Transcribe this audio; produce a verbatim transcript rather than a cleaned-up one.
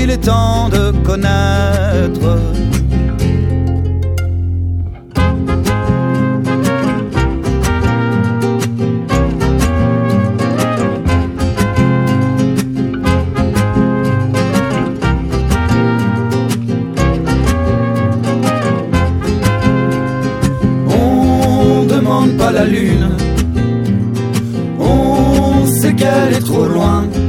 il est temps de connaître. On demande pas la lune, on sait qu'elle est trop loin.